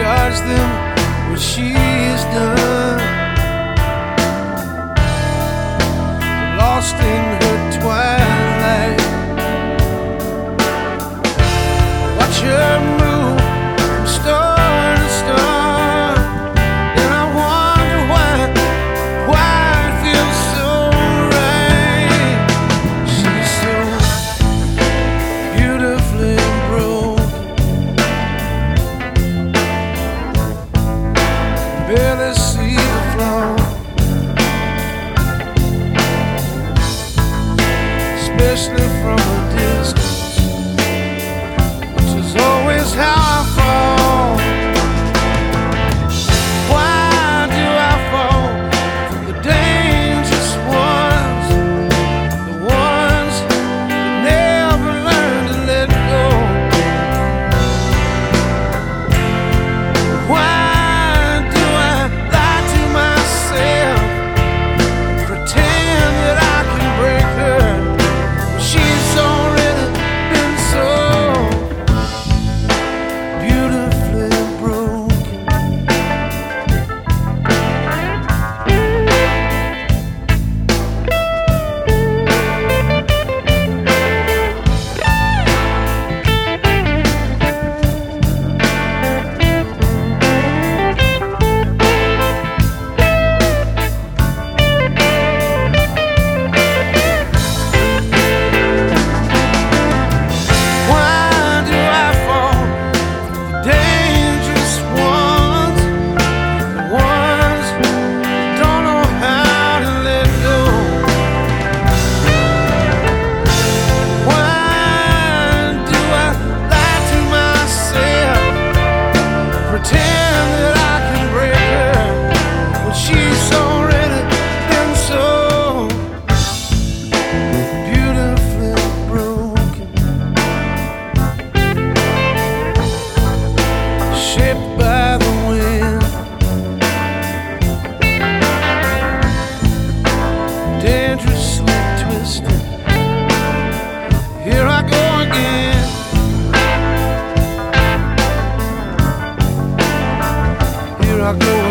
judge them what she's done. Lost in her twilight, watch her move from star to star, and I wonder why it feels so right. She's so beautifully broken, barely see the floor, especially from a distance, which is always how I fall. Why do I fall from the dangerous ones, the ones that never learn to let go? Why do I lie to myself, pretend that I can break her? She's already been so beautifully broken. Why do I fall for the dangerous ones, the ones that don't know how to let go? Why do I lie to myself, pretend that I can break her when she's already been so beautifully broken? Shaped by the wind, dangerously twisted. Here I go again. Here I go